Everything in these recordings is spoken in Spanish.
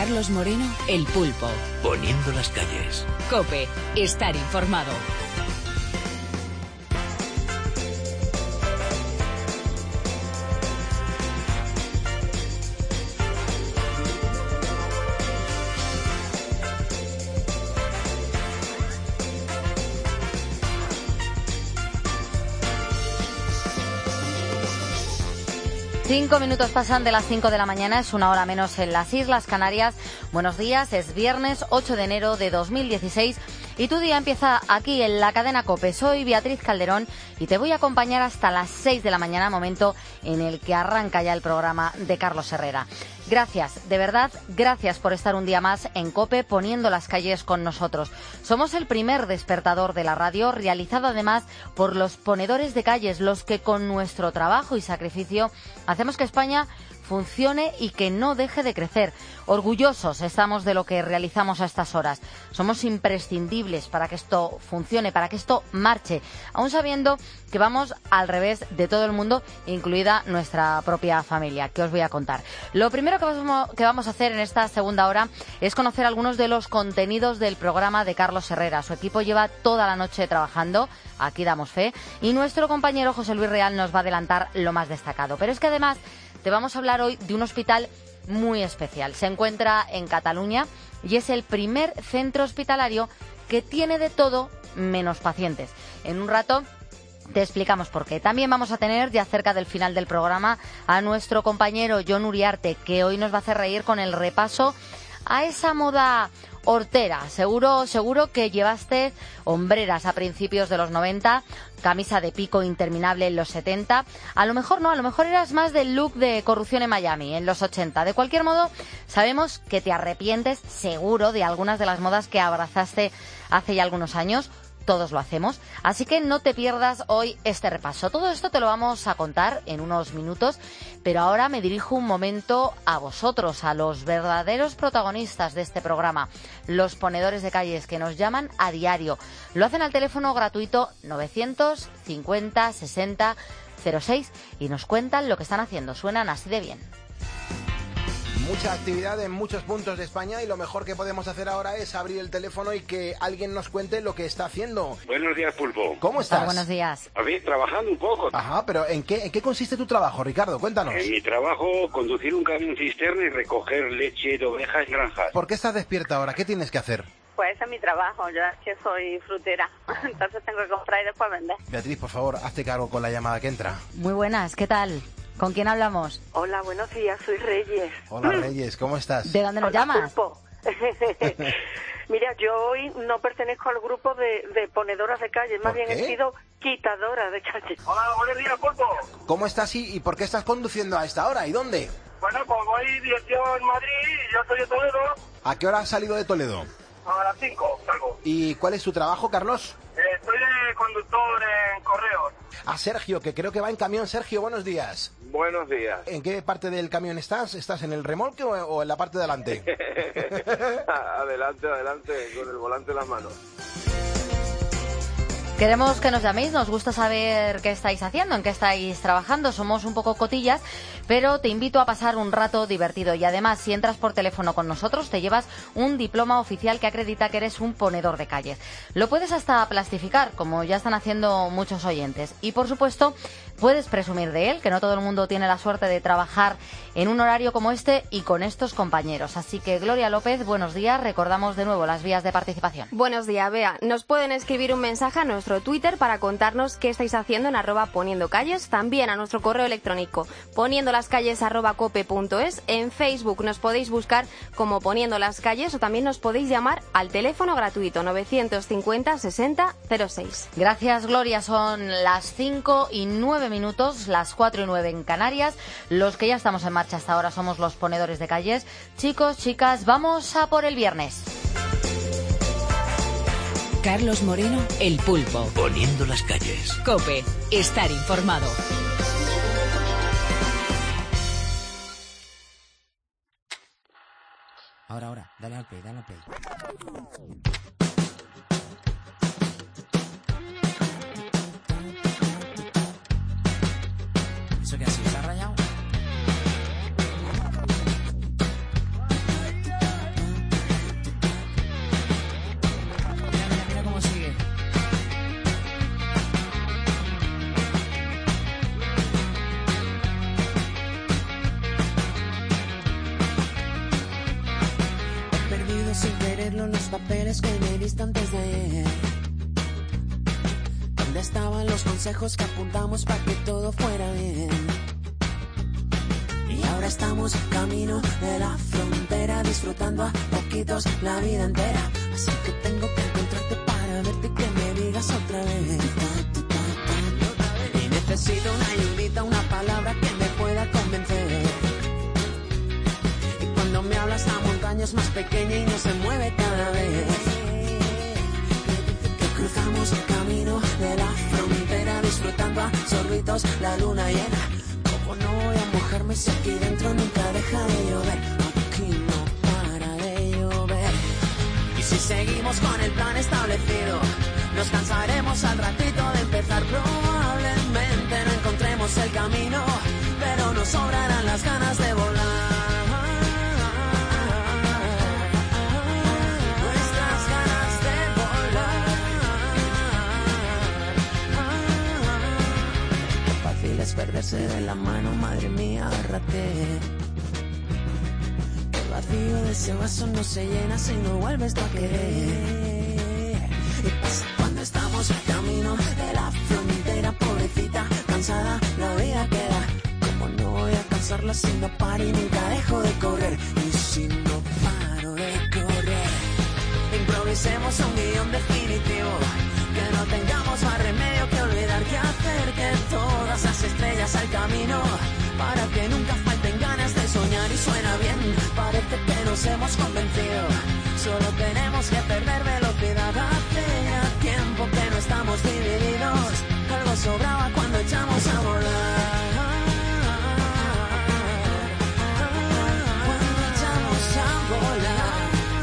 Carlos Moreno, El Pulpo. Poniendo las calles. COPE. Estar informado. Cinco minutos pasan de las 5 de la mañana, es una hora menos en las Islas Canarias. Buenos días, es viernes 8 de enero de 2016 y tu día empieza aquí en la cadena COPE. Soy Beatriz Calderón y te voy a acompañar hasta las 6 de la mañana, momento en el que arranca ya el programa de Carlos Herrera. Gracias, de verdad, gracias por estar un día más en COPE poniendo las calles con nosotros. Somos el primer despertador de la radio, realizado además por los ponedores de calles, los que con nuestro trabajo y sacrificio hacemos que España funcione y que no deje de crecer. Orgullosos estamos de lo que realizamos a estas horas. Somos imprescindibles para que esto funcione, para que esto marche, aún sabiendo que vamos al revés de todo el mundo, incluida nuestra propia familia, que os voy a contar. Lo primero que vamos a hacer en esta segunda hora es conocer algunos de los contenidos del programa de Carlos Herrera. Su equipo lleva toda la noche trabajando, aquí damos fe, y nuestro compañero José Luis Real nos va a adelantar lo más destacado. Pero es que además te vamos a hablar hoy de un hospital muy especial. Se encuentra en Cataluña y es el primer centro hospitalario que tiene de todo menos pacientes. En un rato te explicamos por qué. También vamos a tener, ya cerca del final del programa, a nuestro compañero Jon Uriarte, que hoy nos va a hacer reír con el repaso a esa moda hortera. Seguro que llevaste hombreras a principios de los 90, camisa de pico interminable en los 70. A lo mejor no, a lo mejor eras más del look de Corrupción en Miami en los 80. De cualquier modo, sabemos que te arrepientes seguro de algunas de las modas que abrazaste hace ya algunos años. Todos lo hacemos, así que no te pierdas hoy este repaso. Todo esto te lo vamos a contar en unos minutos, pero ahora me dirijo un momento a vosotros, a los verdaderos protagonistas de este programa, los ponedores de calles que nos llaman a diario. Lo hacen al teléfono gratuito 950 60 06 y nos cuentan lo que están haciendo. Suenan así de bien. Mucha actividad en muchos puntos de España y lo mejor que podemos hacer ahora es abrir el teléfono y que alguien nos cuente lo que está haciendo. Buenos días, Pulpo. ¿Cómo estás? Buenos días. A ver, trabajando un poco. Ajá, pero ¿en qué consiste tu trabajo, Ricardo? Cuéntanos. En mi trabajo, conducir un camión cisterna y recoger leche de ovejas en granjas. ¿Por qué estás despierta ahora? ¿Qué tienes que hacer? Pues ese es mi trabajo, yo es que soy frutera, entonces tengo que comprar y después vender. Beatriz, por favor, hazte cargo con la llamada que entra. Muy buenas, ¿qué tal? ¿Con quién hablamos? Hola, buenos días, soy Reyes. Hola, Reyes, ¿cómo estás? ¿De dónde nos llamas? Pulpo. Mira, yo hoy no pertenezco al grupo de ponedoras de calles, más bien he sido quitadora de calles. Hola, buenos días, Pulpo. ¿Cómo estás y por qué estás conduciendo a esta hora y dónde? Bueno, pues voy dirección Madrid y yo soy de Toledo. ¿A qué hora has salido de Toledo? A las 5 salgo. ¿Y cuál es tu trabajo, Carlos? Estoy de conductor en correos. A Sergio, que creo que va en camión. Sergio, buenos días. Buenos días. ¿En qué parte del camión estás? ¿Estás en el remolque o en la parte de adelante? Adelante, con el volante en las manos. Queremos que nos llaméis, nos gusta saber qué estáis haciendo, en qué estáis trabajando. Somos un poco cotillas, pero te invito a pasar un rato divertido. Y además, si entras por teléfono con nosotros, te llevas un diploma oficial que acredita que eres un ponedor de calles. Lo puedes hasta plastificar, como ya están haciendo muchos oyentes. Y, por supuesto, puedes presumir de él, que no todo el mundo tiene la suerte de trabajar en un horario como este y con estos compañeros. Así que, Gloria López, buenos días. Recordamos de nuevo las vías de participación. Buenos días, Bea. Nos pueden escribir un mensaje a nuestro Twitter para contarnos qué estáis haciendo en @poniendocalles, también a nuestro correo electrónico poniendolascalles@cope.es. En Facebook nos podéis buscar como Poniendo las Calles o también nos podéis llamar al teléfono gratuito 950 60 06. Gracias, Gloria. Son las 5:09, las 4:09 en Canarias. Los que ya estamos en marcha hasta ahora somos los ponedores de calles. Chicos, chicas, vamos a por el viernes. Carlos Moreno, El Pulpo. Poniendo las calles. COPE. Estar informado. Ahora, dale al play. ¿Eso qué ha sido? ¿Se ha rayado? perdido sin quererlo los papeles que me diste antes de ayer. ¿Dónde estaban los consejos que apuntamos para que todo fuera bien? Y ahora estamos camino de la frontera, disfrutando a poquitos la vida entera. Así que tengo que encontrarte para verte y que me digas otra vez. Y necesito una ayudita, una palabra que me pueda convencer. Y cuando me hablas la montaña es más pequeña y no se mueve cada vez. Que cruzamos el camino de la frontera, disfrutando a sorbitos la luna llena. Como no voy a mojarme si aquí dentro nunca deja de llover? Aquí no para de llover. Y si seguimos con el plan establecido, nos cansaremos al ratito de empezar. Probablemente no encontremos el camino, pero nos sobrarán las ganas de volar. Nuestras ganas de volar. Qué fácil es perderse de la mano, madre mía, agárrate. El vacío de ese vaso no se llena si no vuelves tú a querer. Y pasa cuando estamos camino de la frontera, pobrecita, cansada, la vida queda. Como no voy a cansarla si no paro y nunca dejo de correr. Y si no paro de correr, improvisemos un guión definitivo. Que no tengamos más remedio que olvidar que acerque todas las estrellas al camino, para que nunca falten ganas de soñar. Y suena bien, parece que nos hemos convencido. Solo tenemos que perder velocidad. Hace ya tiempo que no estamos divididos. Algo sobraba cuando echamos a volar. Cuando echamos a volar.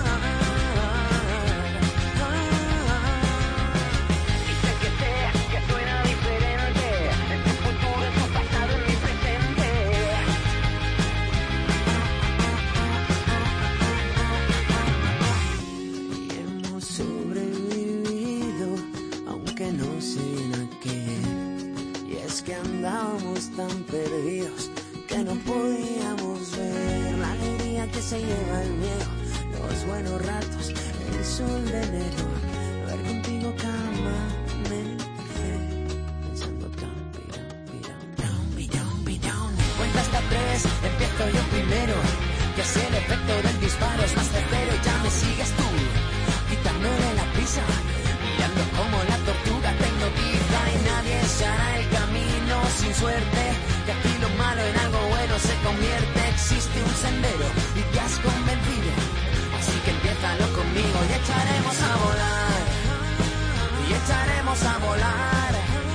Y sé que suena diferente. En tu futuro es tu pasado en mi presente. Y hemos sobrevivido, aunque no sé a qué. Y es que andábamos tan perdidos que no podíamos ver la alegría que se lleva el miedo, los buenos ratos, el sol de enero. A ver contigo cada amanecer, pensando cuenta hasta 3, empiezo yo primero. Que es el efecto del disparo, es más certero y ya me sigues tú, quitándole la prisa, mirando como la tortuga te hipnotiza. Y nadie se hará el camino sin suerte, que aquí lo malo en algo bueno se convierte. Existe un sendero y te has convencido, así que empiézalo conmigo y echaremos a volar. Y echaremos a volar.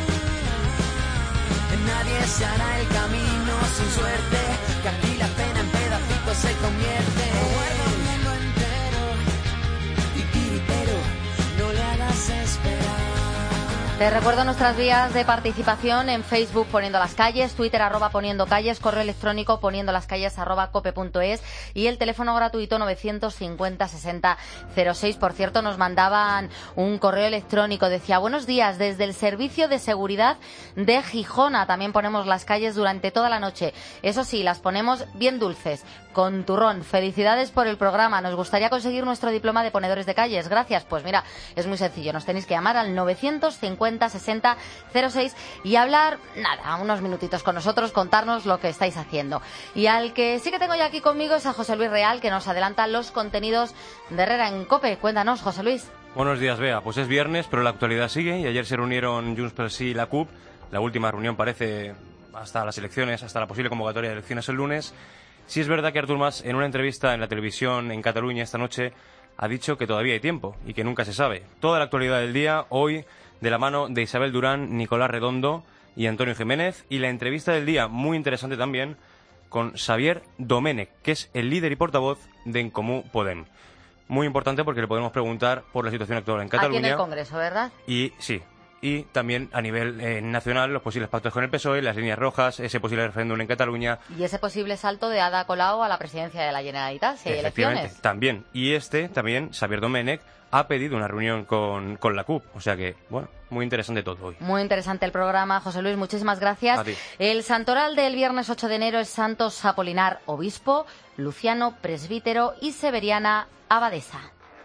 Nadie se hará el camino sin suerte, que aquí la pena en pedacitos se convierte. Guarda un mundo entero y tiritero, no le hagas esperar. Te recuerdo nuestras vías de participación en Facebook Poniendo las Calles, Twitter @Poniendo Calles, correo electrónico poniendolascalles @cope.es y el teléfono gratuito 950 60 06. Por cierto, nos mandaban un correo electrónico, decía: buenos días, desde el Servicio de Seguridad de Gijona. También ponemos las calles durante toda la noche. Eso sí, las ponemos bien dulces, con turrón. Felicidades por el programa. Nos gustaría conseguir nuestro diploma de ponedores de calles. Gracias. Pues mira, es muy sencillo. Nos tenéis que llamar al 950 60 06 y hablar, nada, unos minutitos con nosotros, contarnos lo que estáis haciendo. Y al que sí que tengo ya aquí conmigo es a José Luis Real, que nos adelanta los contenidos de Herrera en COPE. Cuéntanos, José Luis. Buenos días, Bea. Pues es viernes, pero la actualidad sigue y ayer se reunieron Junts pel Sí y la CUP. La última reunión parece hasta las elecciones, hasta la posible convocatoria de elecciones el lunes. Sí es verdad que Artur Mas, en una entrevista en la televisión en Cataluña esta noche, ha dicho que todavía hay tiempo y que nunca se sabe. Toda la actualidad del día, hoy, de la mano de Isabel Durán, Nicolás Redondo y Antonio Jiménez. Y la entrevista del día, muy interesante también, con Xavier Domènech, que es el líder y portavoz de En Comú Podem. Muy importante porque le podemos preguntar por la situación actual en Cataluña. Aquí en el Congreso, ¿verdad? Y sí, y también a nivel nacional los posibles pactos con el PSOE, las líneas rojas, ese posible referéndum en Cataluña. Y ese posible salto de Ada Colau a la presidencia de la Generalitat, si hay elecciones. También. Y también, Xavier Domènech, ha pedido una reunión con la CUP. O sea que, bueno, muy interesante todo hoy. Muy interesante el programa, José Luis, muchísimas gracias. A ti. El santoral del viernes 8 de enero es Santos Apolinar, obispo, Luciano, presbítero y Severiana, abadesa.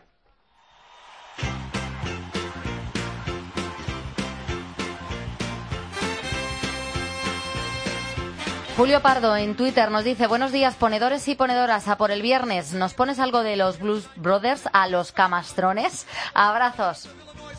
Julio Pardo en Twitter nos dice: buenos días, ponedores y ponedoras, a por el viernes. ¿Nos pones algo de los Blues Brothers a los camastrones? Abrazos.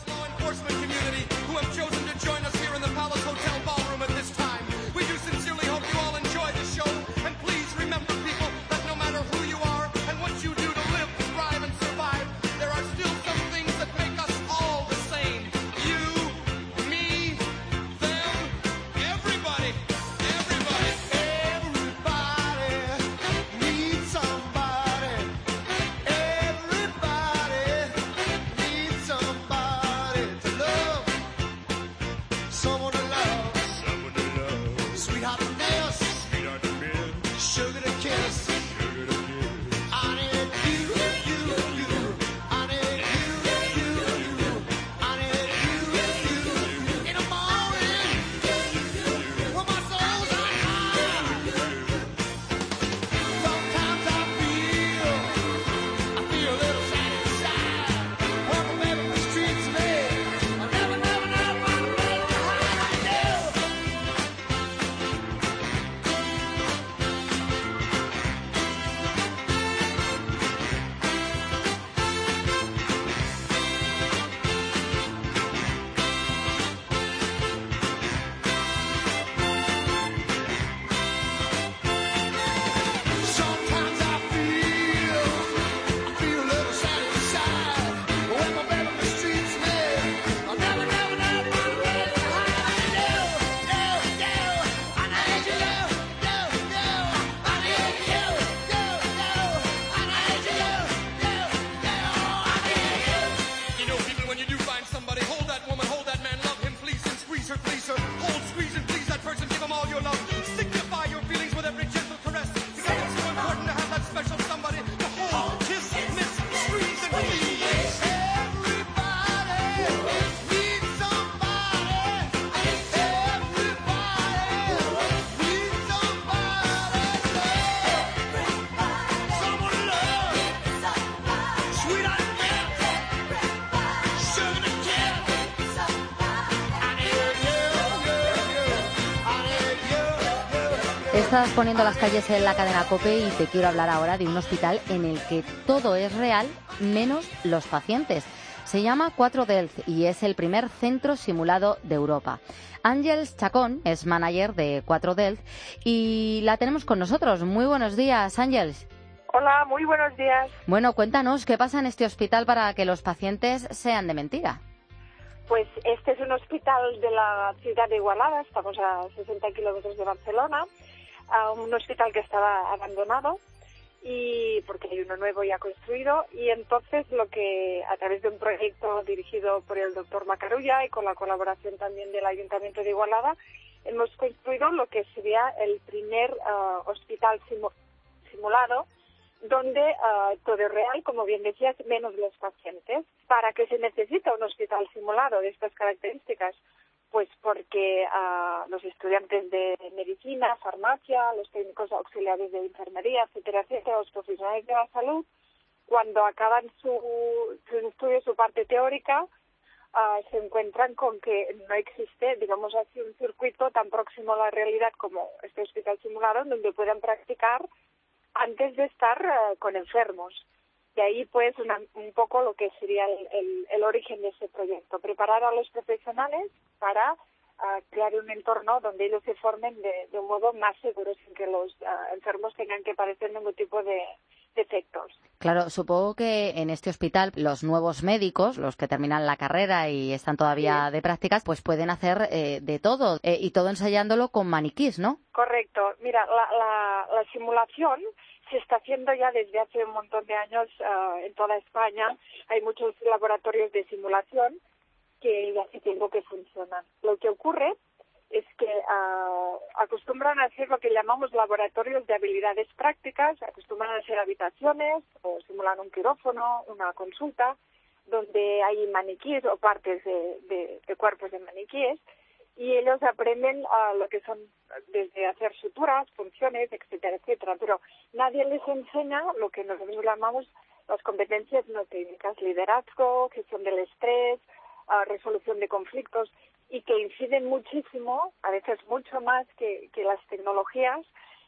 Estás poniendo las calles en la cadena COPE y te quiero hablar ahora de un hospital en el que todo es real menos los pacientes. Se llama 4Delft y es el primer centro simulado de Europa. Ángels Chacón es manager de 4Delft y la tenemos con nosotros. Muy buenos días, Ángels. Hola, muy buenos días. Bueno, cuéntanos qué pasa en este hospital para que los pacientes sean de mentira. Pues este es un hospital de la ciudad de Igualada, estamos a 60 kilómetros de Barcelona, un hospital que estaba abandonado y porque hay uno nuevo ya construido, y entonces lo que a través de un proyecto dirigido por el doctor Macarulla y con la colaboración también del Ayuntamiento de Igualada hemos construido lo que sería el primer hospital simulado donde todo es real, como bien decías, menos los pacientes. ¿Para qué se necesita un hospital simulado de estas características? Pues porque los estudiantes de medicina, farmacia, los técnicos auxiliares de enfermería, etcétera, etcétera, los profesionales de la salud, cuando acaban su estudio, su parte teórica, se encuentran con que no existe, digamos así, un circuito tan próximo a la realidad como este hospital simulado, donde puedan practicar antes de estar con enfermos. De ahí, pues, un poco lo que sería el origen de ese proyecto. Preparar a los profesionales para crear un entorno donde ellos se formen de un modo más seguro, sin que los enfermos tengan que padecer ningún tipo de efectos. Claro, supongo que en este hospital los nuevos médicos, los que terminan la carrera y están todavía de prácticas, pues pueden hacer de todo, y todo ensayándolo con maniquís, ¿no? Correcto. Mira, la simulación se está haciendo ya desde hace un montón de años en toda España. Hay muchos laboratorios de simulación que ya hace tiempo que funcionan. Lo que ocurre es que acostumbran a hacer lo que llamamos laboratorios de habilidades prácticas, acostumbran a ser habitaciones o simulan un quirófano, una consulta, donde hay maniquíes o partes de cuerpos de maniquíes, y ellos aprenden lo que son desde hacer suturas, funciones, etcétera, etcétera. Pero nadie les enseña lo que nosotros llamamos las competencias no técnicas: liderazgo, gestión del estrés, resolución de conflictos, y que inciden muchísimo, a veces mucho más que las tecnologías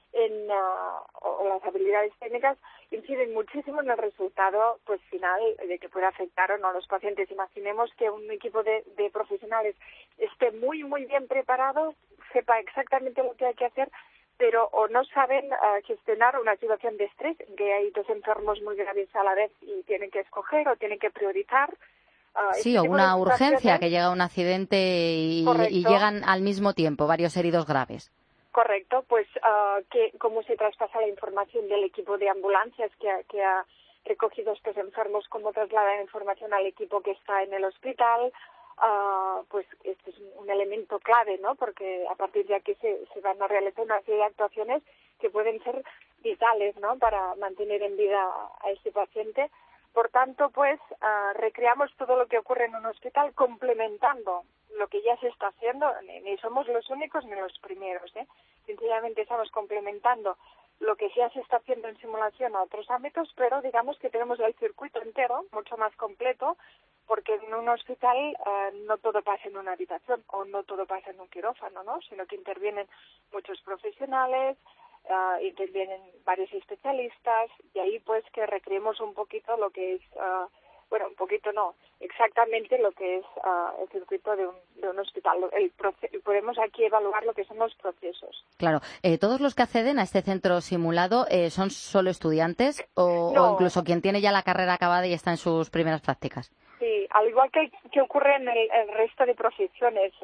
o las habilidades técnicas, inciden muchísimo en el resultado pues final de que pueda afectar o no a los pacientes. Imaginemos que un equipo de profesionales esté muy, muy bien preparado, sepa exactamente lo que hay que hacer, pero o no saben gestionar una situación de estrés, en que hay dos enfermos muy graves a la vez y tienen que escoger o tienen que priorizar. Sí, o una urgencia, que llega un accidente y llegan al mismo tiempo varios heridos graves. Correcto, pues cómo se traspasa la información del equipo de ambulancias que ha recogido estos enfermos, cómo traslada la información al equipo que está en el hospital, pues este es un elemento clave, ¿no? Porque a partir de aquí se van a realizar una serie de actuaciones que pueden ser vitales, ¿no? Para mantener en vida a este paciente. Por tanto, pues recreamos todo lo que ocurre en un hospital complementando lo que ya se está haciendo. Ni somos los únicos ni los primeros, ¿eh? Sencillamente estamos complementando lo que ya se está haciendo en simulación a otros ámbitos, pero digamos que tenemos el circuito entero, mucho más completo, porque en un hospital no todo pasa en una habitación o no todo pasa en un quirófano, ¿no? Sino que intervienen muchos profesionales, intervienen varios especialistas, y ahí pues que recreemos un poquito lo que es, un poquito no, exactamente lo que es el circuito de un hospital. Podemos aquí evaluar lo que son los procesos. Claro. ¿Todos los que acceden a este centro simulado son solo estudiantes o incluso quien tiene ya la carrera acabada y está en sus primeras prácticas? Sí, al igual que ocurre en el resto de profesiones.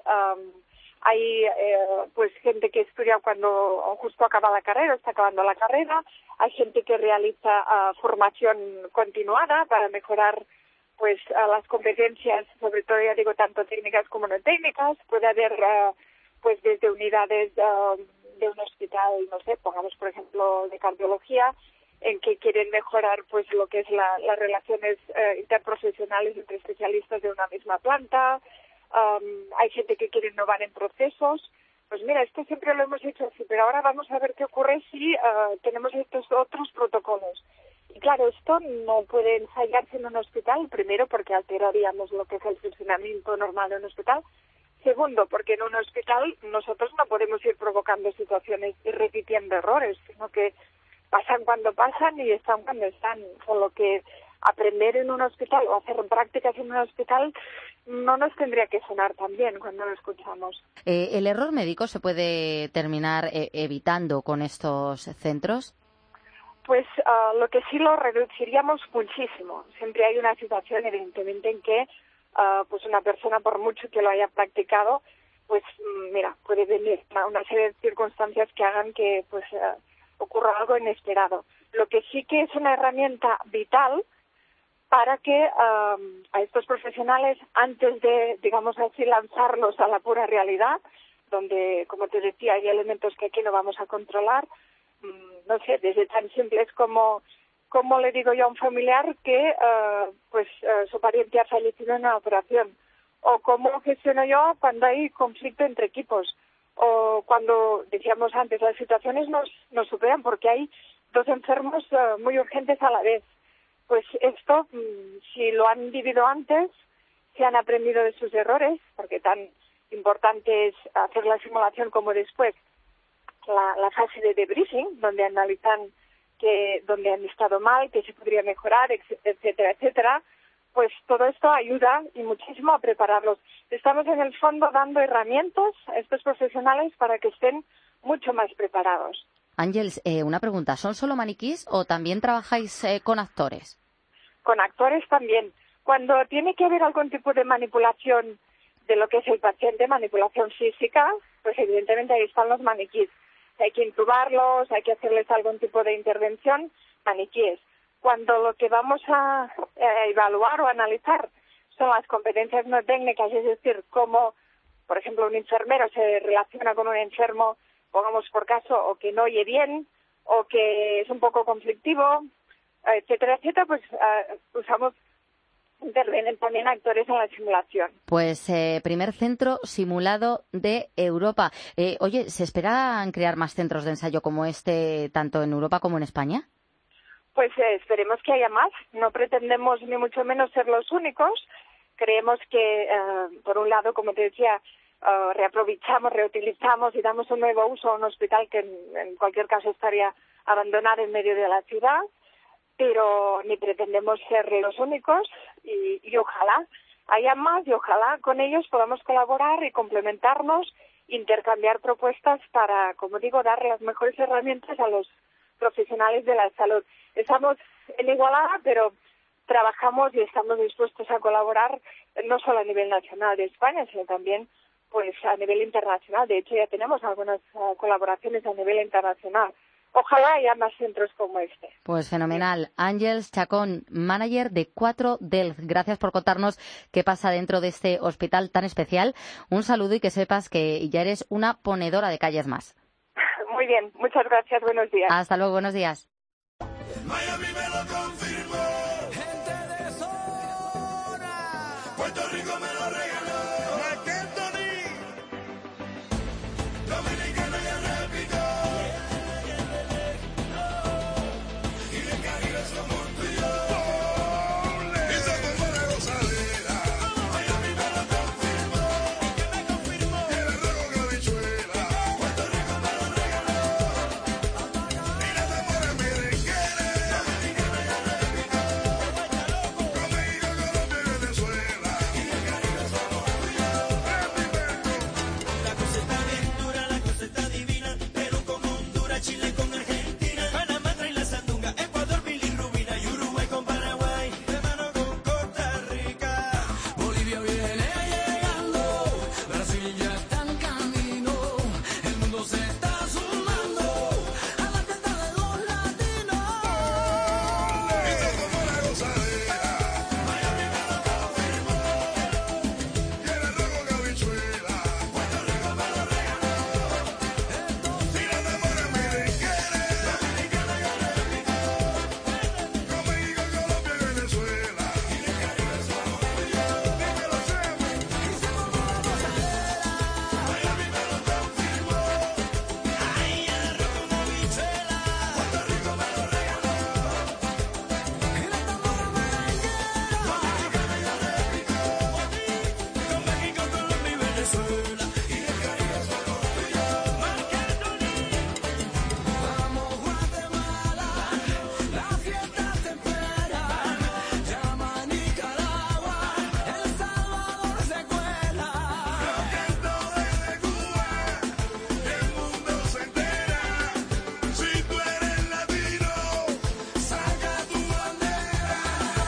Hay pues gente que estudia cuando justo acaba la carrera, está acabando la carrera. Hay gente que realiza formación continuada para mejorar pues las competencias, sobre todo ya digo tanto técnicas como no técnicas. Puede haber pues desde unidades de un hospital, no sé, pongamos por ejemplo de cardiología, en que quieren mejorar pues lo que es las relaciones interprofesionales entre especialistas de una misma planta. Hay gente que quiere innovar en procesos. Pues mira, esto siempre lo hemos hecho así, pero ahora vamos a ver qué ocurre si tenemos estos otros protocolos. Y claro, esto no puede ensayarse en un hospital, primero porque alteraríamos lo que es el funcionamiento normal de un hospital. Segundo, porque en un hospital nosotros no podemos ir provocando situaciones y repitiendo errores, sino que pasan cuando pasan y están cuando están. Con lo que aprender en un hospital o hacer prácticas en un hospital no nos tendría que sonar tan bien cuando lo escuchamos. ¿El error médico se puede terminar evitando con estos centros? Pues lo que sí lo reduciríamos muchísimo. Siempre hay una situación, evidentemente, en que pues una persona, por mucho que lo haya practicado, pues mira, puede venir una serie de circunstancias que hagan que pues ocurra algo inesperado. Lo que sí que es una herramienta vital para que a estos profesionales, antes de, digamos así, lanzarlos a la pura realidad, donde, como te decía, hay elementos que aquí no vamos a controlar, no sé, desde tan simples como le digo yo a un familiar que su pariente ha fallecido en una operación, o cómo gestiono yo cuando hay conflicto entre equipos, o cuando, decíamos antes, las situaciones nos superan porque hay dos enfermos muy urgentes a la vez. Pues esto, si lo han vivido antes, si han aprendido de sus errores, porque tan importante es hacer la simulación como después, la fase de debriefing, donde analizan donde han estado mal, qué se podría mejorar, etcétera, etcétera, pues todo esto ayuda y muchísimo a prepararlos. Estamos en el fondo dando herramientas a estos profesionales para que estén mucho más preparados. Ángeles, una pregunta, ¿son solo maniquís o también trabajáis con actores? Con actores también. Cuando tiene que haber algún tipo de manipulación de lo que es el paciente, manipulación física, pues evidentemente ahí están los maniquís. Hay que intubarlos, hay que hacerles algún tipo de intervención, maniquíes. Cuando lo que vamos a evaluar o analizar son las competencias no técnicas, es decir, cómo, por ejemplo, un enfermero se relaciona con un enfermo, pongamos por caso, o que no oye bien, o que es un poco conflictivo, etcétera, etcétera, pues intervienen también actores en la simulación. Pues primer centro simulado de Europa. Oye, ¿se esperan crear más centros de ensayo como este, tanto en Europa como en España? Pues esperemos que haya más. No pretendemos ni mucho menos ser los únicos. Creemos que, por un lado, como te decía, reaprovechamos, reutilizamos y damos un nuevo uso a un hospital que en cualquier caso estaría abandonado en medio de la ciudad, pero ni pretendemos ser los únicos y ojalá haya más y ojalá con ellos podamos colaborar y complementarnos, intercambiar propuestas para, como digo, dar las mejores herramientas a los profesionales de la salud. Estamos en Igualada, pero trabajamos y estamos dispuestos a colaborar no solo a nivel nacional de España, sino también pues a nivel internacional. De hecho, ya tenemos algunas colaboraciones a nivel internacional. Ojalá haya más centros como este. Pues fenomenal. Ángeles Chacón, manager de 4Delf. Gracias por contarnos qué pasa dentro de este hospital tan especial. Un saludo y que sepas que ya eres una ponedora de calles más. Muy bien, muchas gracias, buenos días. Hasta luego, buenos días. Miami me lo confirmó, gente de zona, Puerto Rico me lo regaló, Marc Anthony, Dominicana ya repitió, y de Caribe somos tú y yo, y se tomó la gozadera, Miami me lo confirmó, y que me confirmó, y el rojo con habichuela, Puerto Rico me lo regaló, y la tambora merenguera. Chile con Argentina, Panamá trae la sandunga, Ecuador, bilirrubina y Uruguay con Paraguay, de mano con Costa Rica. Bolivia viene llegando, Brasil ya está en camino, el mundo se está sumando a la fiesta de los latinos. Y se tomó la gozadera, Miami me lo confirmó, y el rojo con habichuela, Puerto Rico me lo regaló. Y la tambora merenguera, Dominicana ya repitió, con México, Colombia y Venezuela, y de Caribe somos tú y yo, y que lo hacemos, y se tomó la gozadera, Miami me lo confirmó, ay, el arroz con habichuela, Puerto Rico me lo regaló, y la tambora merenguera, Dominicana ya repitió, con México, Colombia y Venezuela, y de Caribe somos tú y yo, Marc Anthony. Vamos Guatemala, la fiesta te espera. Llama a Nicaragua, El Salvador se cuela. Lo canto desde Cuba, el mundo se entera. Si tú eres latino, saca tu bandera.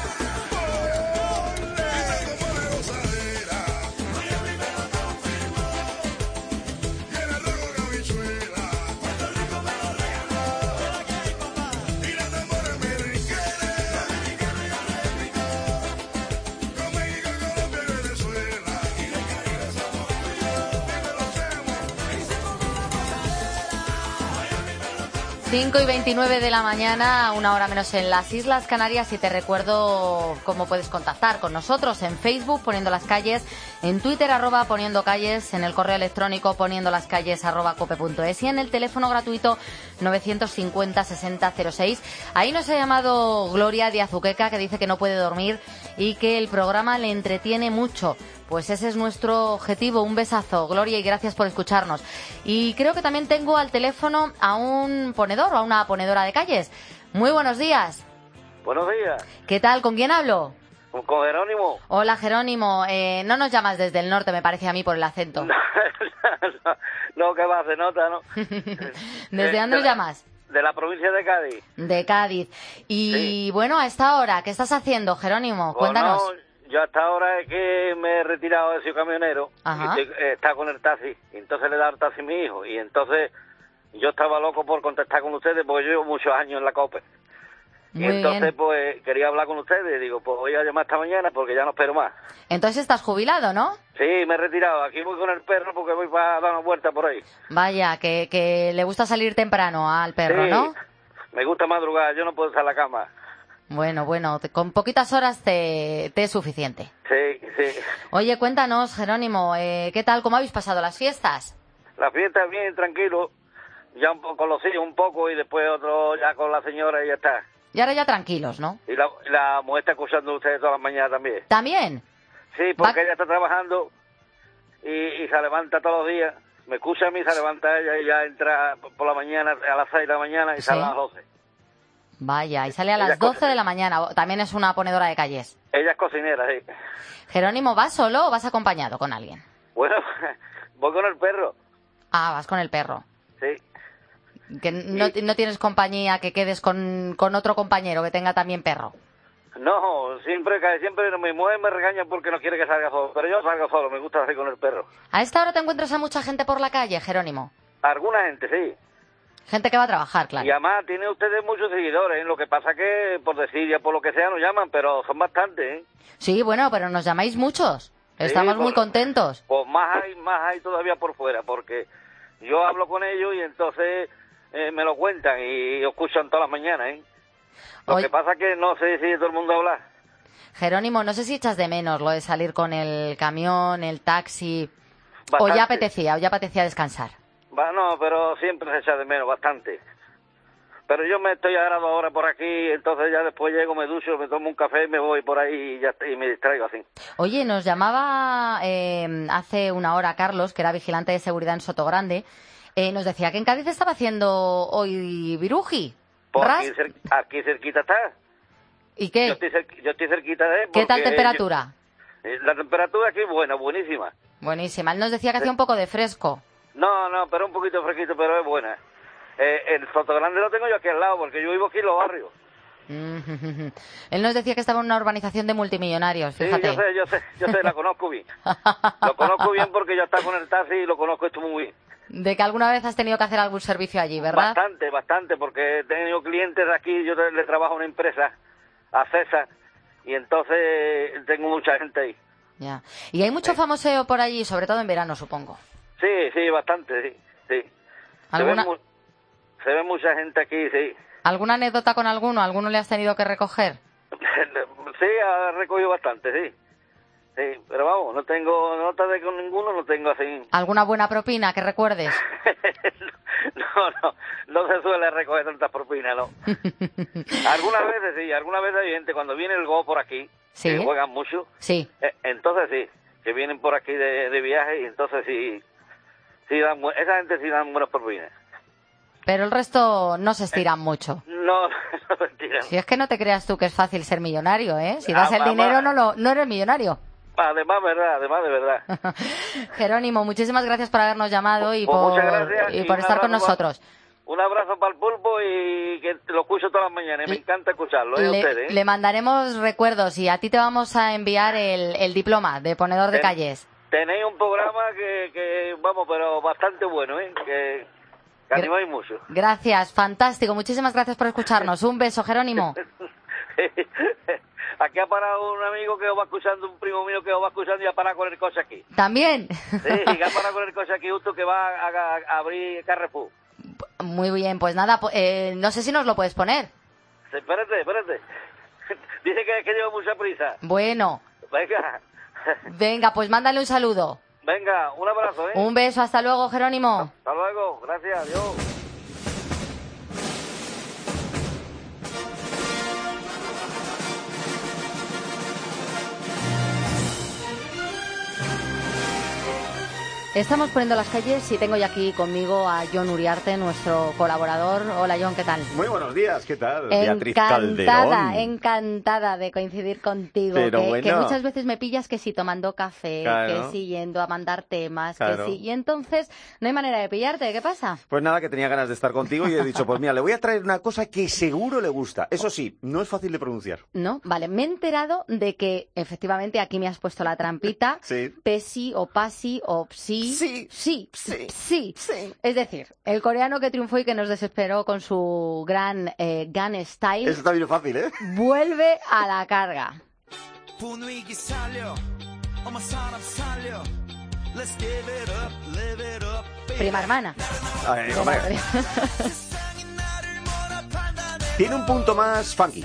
Y se tomó la gozadera, Miami me lo confirmó, y el arroz con habichuela, Puerto Rico me lo regaló. Y la tambora merenguera, Dominicana ya repitió, con México, Colombia y Venezuela, y de Caribe somos tú y yo, y que lo hacemos, y se tomó la gozadera, Miami me lo confirmó. 5:29 de la mañana, una hora menos en las Islas Canarias, y te recuerdo cómo puedes contactar con nosotros en Facebook poniendo las calles, en Twitter @poniendo calles, en el correo electrónico poniendo las calles @cope.es y en el teléfono gratuito 950 60 06. Ahí nos ha llamado Gloria de Azuqueca, que dice que no puede dormir y que el programa le entretiene mucho. Pues ese es nuestro objetivo. Un besazo, Gloria, y gracias por escucharnos. Y creo que también tengo al teléfono a un ponedor o a una ponedora de calles. Muy buenos días. Buenos días, ¿Qué tal? ¿Con quién hablo? con Jerónimo. Hola, Jerónimo. No nos llamas desde el norte, me parece a mí, por el acento. No, que va, se nota, ¿no? ¿Desde dónde nos llamas? De la provincia de Cádiz. De Cádiz. Y bueno, a esta hora, ¿qué estás haciendo, Jerónimo? Cuéntanos. Bueno, yo hasta ahora es que me he retirado de ser camionero. Ajá. Y está con el taxi. Y entonces le da el taxi a mi hijo. Y entonces yo estaba loco por contactar con ustedes porque yo llevo muchos años en la COPE. Y entonces, pues, quería hablar con ustedes. Digo, pues voy a llamar esta mañana porque ya no espero más. Entonces estás jubilado, ¿no? Sí, me he retirado. Aquí voy con el perro porque voy para dar una vuelta por ahí. Vaya, que le gusta salir temprano al perro, Sí, ¿no? me gusta madrugar. Yo no puedo estar en la cama. Bueno, con poquitas horas te es suficiente. Sí, sí. Oye, cuéntanos, Jerónimo, ¿qué tal? ¿Cómo habéis pasado las fiestas? La fiesta bien, tranquilo. Ya un poco con los hijos un poco y después otro ya con la señora y ya está. Y ahora ya tranquilos, ¿no? Y la mujer está escuchando a ustedes todas las mañanas también. ¿También? Sí, porque ella está trabajando y se levanta todos los días. Me escucha a mí, se levanta ella y ya entra por la mañana a las 6 de la mañana y sale a las 12. Vaya, y sale a las 12 de la mañana. También es una ponedora de calles. Ella es cocinera, sí. Jerónimo, ¿vas solo o vas acompañado con alguien? Bueno, voy con el perro. Ah, vas con el perro. Sí. Que no tienes compañía, que quedes con otro compañero que tenga también perro. No, siempre mi mujer me regaña porque no quiere que salga solo, pero yo salgo solo, me gusta salir con el perro. ¿A esta hora te encuentras a mucha gente por la calle, Jerónimo? Alguna gente, sí. Gente que va a trabajar, claro. Y además tiene ustedes muchos seguidores, ¿eh? Lo que pasa que por desidia, por lo que sea, nos llaman, pero son bastantes, ¿eh? Sí, bueno, pero nos llamáis muchos. Estamos muy contentos. Pues más hay todavía por fuera, porque yo hablo con ellos y entonces me lo cuentan y escuchan todas las mañanas, ¿eh? Lo que pasa que no sé si todo el mundo habla. Jerónimo, no sé si echas de menos lo de salir con el camión, el taxi, Bastante. o ya apetecía descansar. No, pero siempre se echa de menos, bastante. Pero yo me estoy agrado ahora por aquí, entonces ya después llego, me ducho, me tomo un café, me voy por ahí y me distraigo así. Oye, nos llamaba hace una hora Carlos, que era vigilante de seguridad en Sotogrande. Nos decía que en Cádiz estaba haciendo hoy viruji. Pues aquí cerquita está. ¿Y qué? Yo estoy cerquita de él. ¿Qué tal temperatura? La temperatura aquí es buena, buenísima. Buenísima. Él nos decía que hacía un poco de fresco. No, pero un poquito fresquito, pero es buena. El Sotogrande lo tengo yo aquí al lado, porque yo vivo aquí en los barrios. Él nos decía que estaba en una urbanización de multimillonarios, fíjate. Sí, yo sé, la conozco bien. Lo conozco bien porque yo estaba con el taxi y lo conozco esto muy bien. De que alguna vez has tenido que hacer algún servicio allí, ¿verdad? Bastante, porque he tenido clientes aquí, yo le trabajo a una empresa, a César, y entonces tengo mucha gente ahí. Ya. Y hay mucho famoseo por allí, sobre todo en verano, supongo. Sí, bastante, sí. Se ve mucha gente aquí, sí. ¿Alguna anécdota con alguno? ¿Alguno le has tenido que recoger? Sí, ha recogido bastante, sí. Sí, pero vamos, no tengo nota de con ninguno, no tengo así. ¿Alguna buena propina que recuerdes? No se suele recoger tantas propinas, no. Algunas veces hay gente, cuando viene el Go por aquí, ¿sí? Que juegan mucho, sí. Entonces sí, que vienen por aquí de viaje y entonces sí esa gente sí dan buenas propinas. Pero el resto no se estiran mucho. No se estiran. Si es que no te creas tú que es fácil ser millonario, ¿eh? Si das el dinero no eres millonario. Además de verdad. Jerónimo, muchísimas gracias por habernos llamado y por estar con nosotros. Un abrazo para el pulpo y que lo escucho todas las mañanas. Me encanta escucharlo, a ustedes. Le mandaremos recuerdos y a ti te vamos a enviar el diploma de ponedor de calles. Tenéis un programa que vamos, pero bastante bueno, ¿eh? Que animáis mucho. Gracias, fantástico. Muchísimas gracias por escucharnos. Un beso, Jerónimo. Aquí ha parado un amigo que os va escuchando, un primo mío que os va escuchando y ha parado con el coche aquí. ¿También? Sí, que ha parado con el coche aquí justo que va a abrir Carrefour. Muy bien, pues nada, no sé si nos lo puedes poner. Espérate. Dice que lleva mucha prisa. Bueno. Venga, pues mándale un saludo. Venga, un abrazo, ¿eh? Un beso, hasta luego, Jerónimo. Hasta luego, gracias, adiós. Estamos poniendo las calles y tengo ya aquí conmigo a Jon Uriarte, nuestro colaborador. Hola, Jon, ¿qué tal? Muy buenos días, ¿qué tal? Beatriz Calderón. Encantada de coincidir contigo. Que muchas veces me pillas que sí tomando café, que sí yendo a mandar temas, que sí. Y entonces no hay manera de pillarte, ¿qué pasa? Pues nada, que tenía ganas de estar contigo y he dicho, pues mira, le voy a traer una cosa que seguro le gusta. Eso sí, no es fácil de pronunciar. No, vale, me he enterado de que efectivamente aquí me has puesto la trampita. Sí. Pesi o pasi o psi. sí. Es decir, el coreano que triunfó y que nos desesperó con su gran Gun Style. Eso está bien fácil, ¿eh? Vuelve a la carga. Prima hermana. Ay, hombre. Tiene un punto más funky.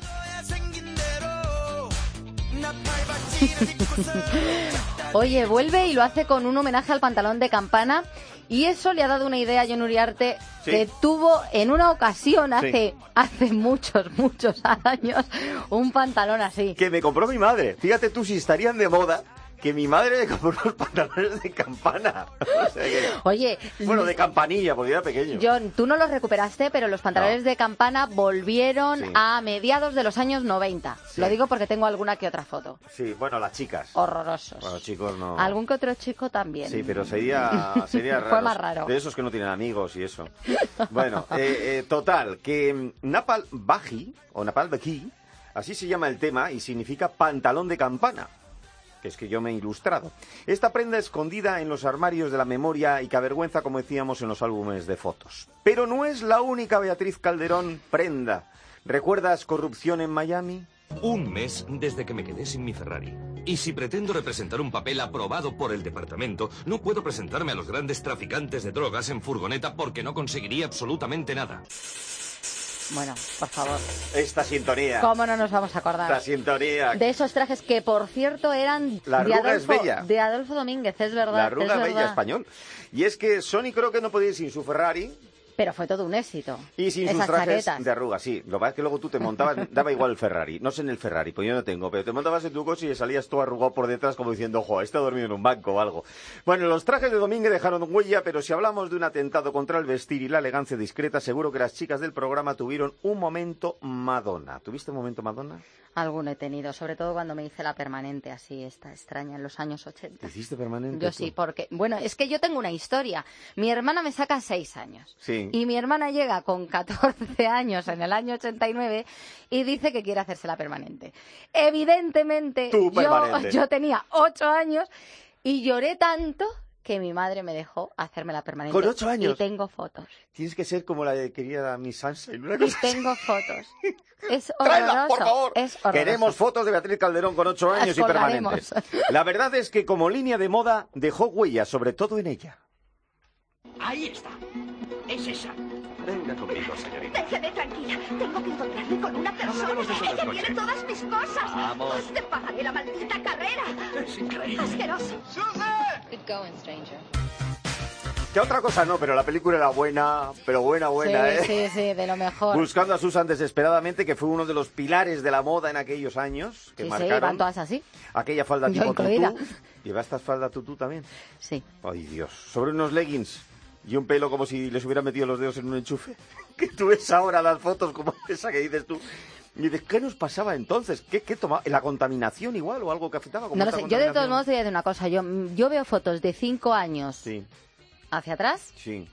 Oye, vuelve y lo hace con un homenaje al pantalón de campana. Y eso le ha dado una idea a Jon Uriarte, sí, que tuvo en una ocasión hace muchos años un pantalón así. Que me compró mi madre. Fíjate tú si estarían de moda. Que mi madre me compró unos pantalones de campana. O sea que... Oye... Bueno, de campanilla, porque era pequeño. John, tú no los recuperaste, pero los pantalones de campana volvieron a mediados de los años 90. Sí. Lo digo porque tengo alguna que otra foto. Sí, bueno, las chicas. Horrorosos. Bueno, chicos no... Algún que otro chico también. Sí, pero sería raro. Fue más raro. De esos que no tienen amigos y eso. Bueno, total, que Napal Baji, o Napal Baji, así se llama el tema y significa pantalón de campana. Que es que yo me he ilustrado. Esta prenda escondida en los armarios de la memoria y que avergüenza, como decíamos, en los álbumes de fotos. Pero no es la única, Beatriz Calderón, prenda. ¿Recuerdas corrupción en Miami? Un mes desde que me quedé sin mi Ferrari. Y si pretendo representar un papel aprobado por el departamento, no puedo presentarme a los grandes traficantes de drogas en furgoneta porque no conseguiría absolutamente nada. Bueno, por favor. Esta sintonía. ¿Cómo no nos vamos a acordar? La sintonía. De esos trajes que, por cierto, eran de Adolfo Domínguez, es verdad. La arruga bella español. Y es que Sonny Crockett no podía ir sin su Ferrari. Pero fue todo un éxito. Y sin sus trajes de arruga, sí. Lo que pasa es que luego tú te montabas, daba igual el Ferrari. No sé en el Ferrari, pues yo no tengo, pero te montabas en tu coche y salías todo arrugado por detrás como diciendo, ojo, está dormido en un banco o algo. Bueno, los trajes de Domínguez dejaron huella, pero si hablamos de un atentado contra el vestir y la elegancia discreta, seguro que las chicas del programa tuvieron un momento Madonna. ¿Tuviste un momento Madonna? Alguno he tenido, sobre todo cuando me hice la permanente, así, esta extraña, en los años 80. ¿Te hiciste permanente? Yo sí, porque, bueno, es que yo tengo una historia. Mi hermana me saca 6 años. Sí. Y mi hermana llega con 14 años en el año 89 y dice que quiere hacerse la permanente. Evidentemente, yo tenía 8 años y lloré tanto que mi madre me dejó hacerme la permanente. ¿Con 8 años? Y tengo fotos. Tienes que ser como la de querida Miss Sunshine. Y tengo fotos. Es horroroso. ¡Tráela, por favor! Es horroroso. Queremos fotos de Beatriz Calderón con 8 años y permanentes. La verdad es que como línea de moda dejó huella, sobre todo en ella. Ahí está. Es esa. Venga conmigo, señorita. Déjeme tranquila. Tengo que encontrarme con una persona que tiene todas mis cosas. Vamos. Te pagaré la maldita carrera. Es increíble. Asqueroso. Good going, stranger. Que otra cosa no, pero la película era buena, pero buena, sí, sí, de lo mejor. Buscando a Susan desesperadamente, que fue uno de los pilares de la moda en aquellos años, que marcaron. Sí, van todas así. Aquella falda Yo tipo incluida. tutú. ¿Llevaste falda tutú también? Sí. Ay, Dios. Sobre unos leggings y un pelo como si les hubiera metido los dedos en un enchufe. Que tú ves ahora las fotos como esa que dices tú. Y dices, ¿qué nos pasaba entonces? ¿Qué tomaba? ¿La contaminación igual o algo que afectaba? No lo sé. Yo de todos modos te voy a decir una cosa. Yo veo fotos de 5 años hacia atrás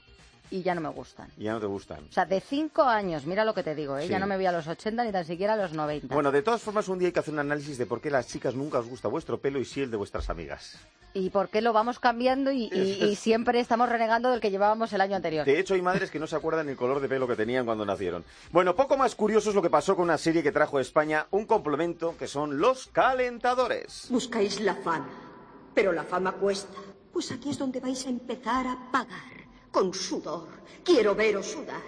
y ya no me gustan. Ya no te gustan. O sea, de 5 años, mira lo que te digo, ya no me voy a los 80 ni tan siquiera a los 90. Bueno, de todas formas, un día hay que hacer un análisis de por qué a las chicas nunca os gusta vuestro pelo y sí el de vuestras amigas. Y por qué lo vamos cambiando y siempre estamos renegando del que llevábamos el año anterior. De hecho, hay madres que no se acuerdan el color de pelo que tenían cuando nacieron. Bueno, poco más curioso es lo que pasó con una serie que trajo a España un complemento que son los calentadores. Buscáis la fama, pero la fama cuesta. Pues aquí es donde vais a empezar a pagar. Con sudor. Quiero veros sudar.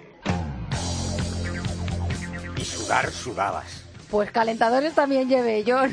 Y sudar, sudabas. Pues calentadores también llevé yo.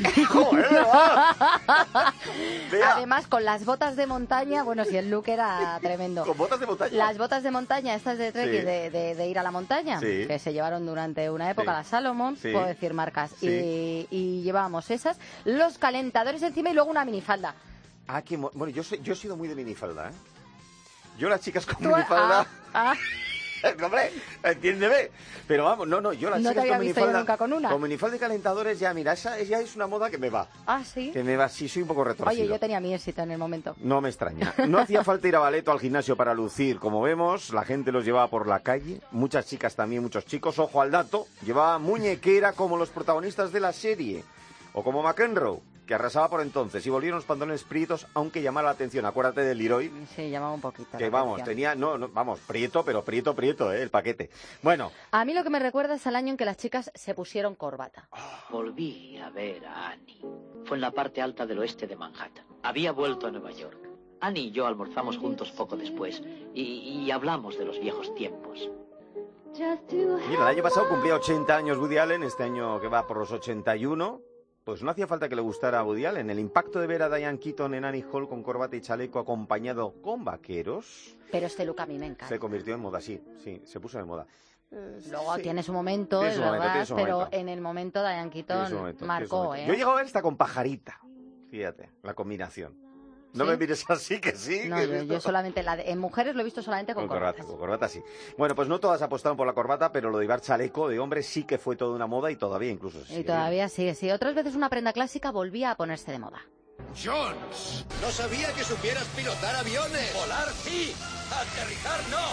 Además, con las botas de montaña, bueno, si el look era tremendo. ¿Con botas de montaña? Las botas de montaña, estas de trekking, de ir a la montaña, que se llevaron durante una época, las Salomon, puedo decir marcas, y llevábamos esas, los calentadores encima y luego una minifalda. Ah, bueno, yo he sido muy de minifalda, ¿eh? Yo las chicas con minifalda... Hombre, entiéndeme. Pero vamos, yo las chicas con minifalda... nunca con una. Con minifalda y calentadores, ya, mira, esa ya es una moda que me va. Ah, ¿sí? Que me va, sí, soy un poco retorcido. Oye, yo tenía mi éxito en el momento. No me extraña. No hacía falta ir a ballet o al gimnasio para lucir. Como vemos, la gente los llevaba por la calle. Muchas chicas también, muchos chicos. Ojo al dato, llevaba muñequera como los protagonistas de la serie. O como McEnroe, que arrasaba por entonces, y volvieron los pantalones prietos, aunque llamara la atención. Acuérdate del Leroy. Sí, llamaba un poquito. Que vamos, tenía, vamos, prieto, pero prieto, el paquete. Bueno. A mí lo que me recuerda es al año en que las chicas se pusieron corbata. Volví a ver a Annie. Fue en la parte alta del oeste de Manhattan. Había vuelto a Nueva York. Annie y yo almorzamos juntos poco después y hablamos de los viejos tiempos. Mira, el año pasado cumplía 80 años Woody Allen, este año que va por los 81. Pues no hacía falta que le gustara a Woody Allen. El impacto de ver a Diane Keaton en Annie Hall con corbata y chaleco acompañado con vaqueros... Pero este look a mí me encanta. Se convirtió en moda, sí, se puso de moda. Luego sí. tiene su momento, tiene es su verdad, momento, tiene su pero momento. en el momento Diane Keaton marcó, ¿eh? Yo he llegado a ver esta con pajarita, fíjate, la combinación. No ¿Sí? me mires así, que sí. No, que yo solamente, en mujeres lo he visto solamente con corbata. Con corbata sí. Bueno, pues no todas apostaron por la corbata, pero lo de llevar chaleco de hombre sí que fue toda una moda y todavía incluso Y todavía sigue, sí. Otras veces una prenda clásica volvía a ponerse de moda. Jones, no sabía que supieras pilotar aviones. Volar sí, aterrizar no.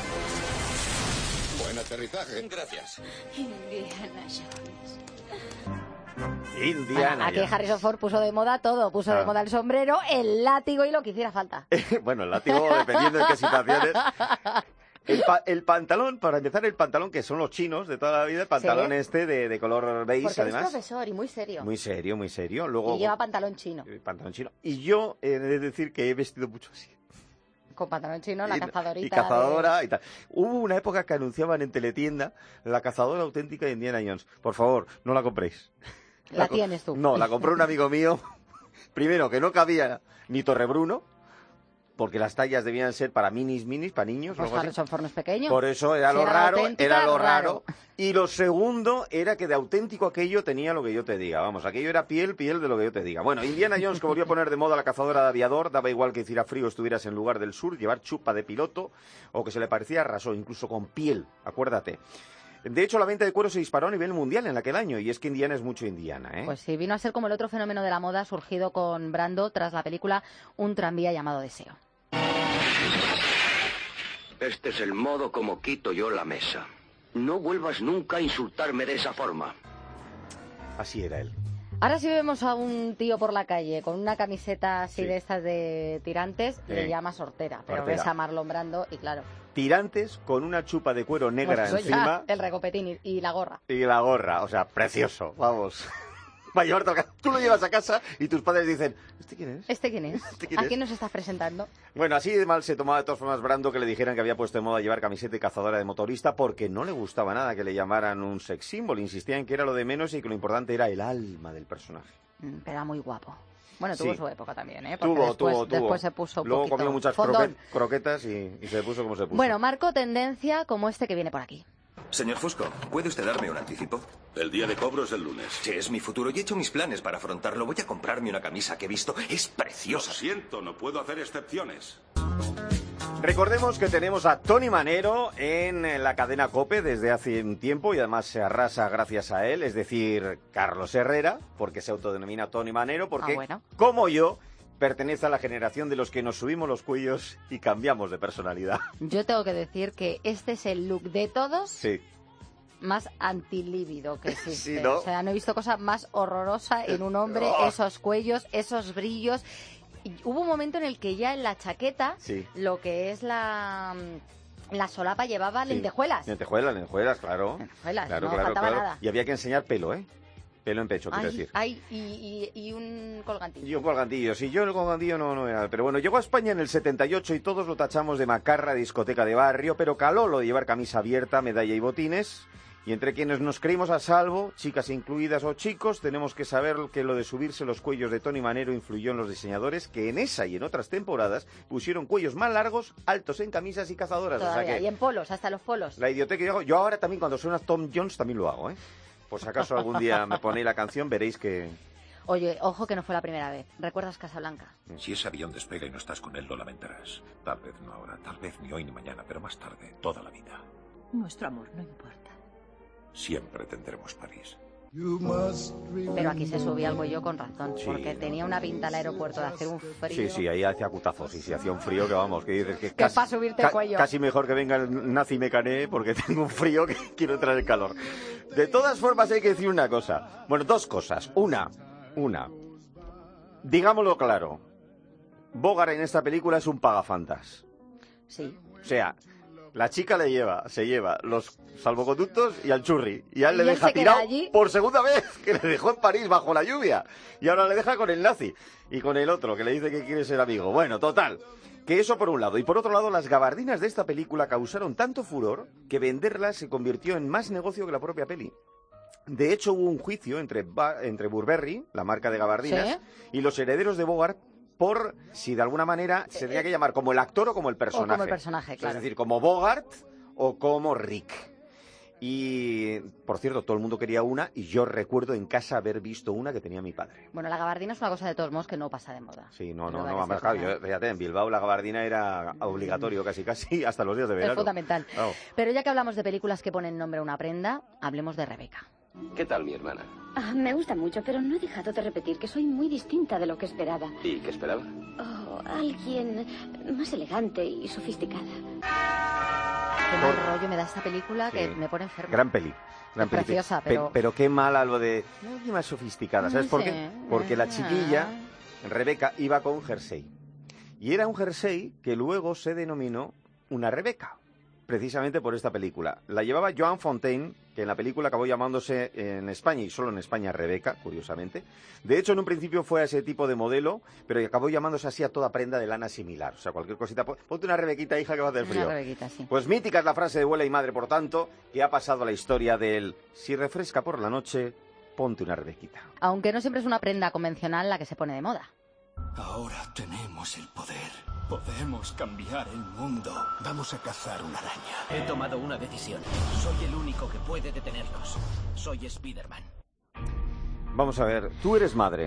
Buen aterrizaje. Gracias. Indiana Jones. Indiana. Bueno, aquí Jones. Harrison Ford puso de moda todo, puso de moda el sombrero, el látigo y lo que hiciera falta. Bueno, el látigo, dependiendo de qué situaciones. El pantalón, para empezar, el pantalón, que son los chinos de toda la vida, el pantalón Sí. de color beige, Porque además. es profesor y muy serio. Muy serio, muy serio. Luego, Y lleva pantalón chino. pantalón chino. Y yo he de decir que he vestido mucho así. Con pantalón chino, la cazadorita. Y cazadora y tal. Hubo una época que anunciaban en teletienda la cazadora auténtica de Indiana Jones. Por favor, no la compréis. La tienes tú. No, la compró un amigo mío. Primero, que no cabía ni Torrebruno, porque las tallas debían ser para minis, para niños. Pues algo así. Harrison Ford no es pequeño. Por eso era Si lo raro, auténtica, era lo raro. Y lo segundo era que de auténtico aquello tenía lo que yo te diga. Vamos, aquello era piel de lo que yo te diga. Bueno, Indiana Jones, que volvió a poner de moda la cazadora de aviador, daba igual que hiciera frío estuvieras en lugar del sur, llevar chupa de piloto, o que se le parecía arrasó, incluso con piel, acuérdate. De hecho, la venta de cuero se disparó a nivel mundial en aquel año, y es que Indiana es mucho Indiana, ¿eh? Pues sí, vino a ser como el otro fenómeno de la moda surgido con Brando tras la película Un tranvía llamado Deseo. Este es el modo como quito yo la mesa. No vuelvas nunca a insultarme de esa forma. Así era él. Ahora si vemos a un tío por la calle con una camiseta así Sí. de estas de tirantes, le llama sortera. Pero Sortera. ves a Marlon Brando y claro. Tirantes con una chupa de cuero negra Pues eso ya, encima el recopetín y la gorra. y la gorra. O sea, precioso, vamos. Va a llevarte a casa. Tú lo llevas a casa y tus padres dicen, ¿este quién es? ¿Este quién es? quién ¿A es? quién nos estás presentando? Bueno, así de mal se tomaba de todas formas Brando que le dijeran que había puesto de moda llevar camiseta y cazadora de motorista porque no le gustaba nada que le llamaran un sex symbol. Insistía en que era lo de menos y que lo importante era el alma del personaje. Pero era muy guapo. Bueno, tuvo Sí. su época también, ¿eh? Porque Tuvo. después se puso un Luego poquito comió muchas fondón. croquetas y se puso como se puso. Bueno, marcó tendencia como este que viene por aquí. Señor Fusco, ¿puede usted darme un anticipo? El día de cobro es el lunes. Sí, es mi futuro y he hecho mis planes para afrontarlo. Voy a comprarme una camisa que he visto. Es preciosa. Lo siento, no puedo hacer excepciones. Recordemos que tenemos a Tony Manero en la cadena COPE desde hace un tiempo y además se arrasa gracias a él, es decir, Carlos Herrera, porque se autodenomina Tony Manero, porque bueno. como yo pertenece a la generación de los que nos subimos los cuellos y cambiamos de personalidad. Yo tengo que decir que este es el look de todos Sí. más antilíbido que existe. Sí, ¿no? O sea, no he visto cosa más horrorosa en un hombre, Oh. esos cuellos, esos brillos. Y hubo un momento en el que ya en la chaqueta, Sí. lo que es la solapa llevaba lentejuelas. Lentejuelas, claro. Lentejuelas, Claro, no claro, faltaba claro. nada. Y había que enseñar pelo, ¿eh? Pelo en pecho, quiero decir. Y un colgantillo. Y un colgantillo. Si yo el colgantillo no era. Pero bueno, llegó a España en el 78 y todos lo tachamos de macarra, discoteca de barrio, pero caló lo de llevar camisa abierta, medalla y botines. Y entre quienes nos creímos a salvo, chicas incluidas o chicos, tenemos que saber que lo de subirse los cuellos de Tony Manero influyó en los diseñadores que en esa y en otras temporadas pusieron cuellos más largos, altos en camisas y cazadoras. Todavía, O sea que y en polos, hasta los polos. la idiotez que yo hago, yo ahora también cuando suena Tom Jones también lo hago, ¿eh? Por si acaso algún día me ponéis la canción, veréis que... Oye, ojo que no fue la primera vez. ¿Recuerdas Casablanca? Si ese avión despega y no estás con él, lo lamentarás. Tal vez no ahora, tal vez ni hoy ni mañana, pero más tarde, toda la vida. Nuestro amor no importa. Siempre tendremos París. Pero aquí se subía algo yo con razón, Sí, porque tenía una pinta al aeropuerto de hacer un frío. Sí, ahí hacía cutazos y si hacía un frío que vamos, que dices que Que pa' subirte el cuello. casi mejor que venga el nazi y me canee porque tengo un frío que quiero entrar en calor. De todas formas hay que decir una cosa, bueno, dos cosas. Una, Digámoslo claro, Bogart en esta película es un pagafantas. Sí. O sea, la chica se lleva los salvoconductos y al churri. Y a él ¿Y le él deja se queda tirado allí? por segunda vez, que le dejó en París bajo la lluvia. Y ahora le deja con el nazi. Y con el otro, que le dice que quiere ser amigo. Bueno, total. Que eso por un lado. Y por otro lado, las gabardinas de esta película causaron tanto furor que venderlas se convirtió en más negocio que la propia peli. De hecho, hubo un juicio entre Burberry, la marca de gabardinas, ¿Sí? y los herederos de Bogart por si de alguna manera se tenía que llamar como el actor o como el personaje. O como el personaje, claro. Es decir, como Bogart o como Rick. Y, por cierto, todo el mundo quería una y yo recuerdo en casa haber visto una que tenía mi padre. Bueno, la gabardina es una cosa de todos modos que no pasa de moda. Sí, no, Pero además, claro, fíjate, en Bilbao la gabardina era obligatorio casi, hasta los días de verano. Es fundamental. Claro. Pero ya que hablamos de películas que ponen nombre a una prenda, hablemos de Rebeca. ¿Qué tal, mi hermana? Me gusta mucho, pero no he dejado de repetir que soy muy distinta de lo que esperaba. ¿Y qué esperaba? Oh, alguien más elegante y sofisticada. Qué mal rollo me da esta película que Sí. me pone enferma. Gran peli. Es preciosa, pero... Pero qué mala lo de... No, más sofisticada, ¿sabes No por sé. qué? Porque la chiquilla, Rebeca, iba con un jersey. Y era un jersey que luego se denominó una Rebeca, precisamente por esta película. La llevaba Joan Fontaine, que en la película acabó llamándose en España, y solo en España, Rebeca, curiosamente. De hecho, en un principio fue a ese tipo de modelo, pero acabó llamándose así a toda prenda de lana similar. O sea, cualquier cosita. Ponte una Rebequita, hija, que va a hacer frío. Una Rebequita, sí. Pues mítica es la frase de abuela y madre, por tanto, que ha pasado a la historia del si refresca por la noche, ponte una Rebequita. Aunque no siempre es una prenda convencional la que se pone de moda. Ahora tenemos el poder. Podemos cambiar el mundo. Vamos a cazar una araña. He tomado una decisión. Soy el único que puede detenerlos. Soy Spiderman. Vamos a ver, tú eres madre.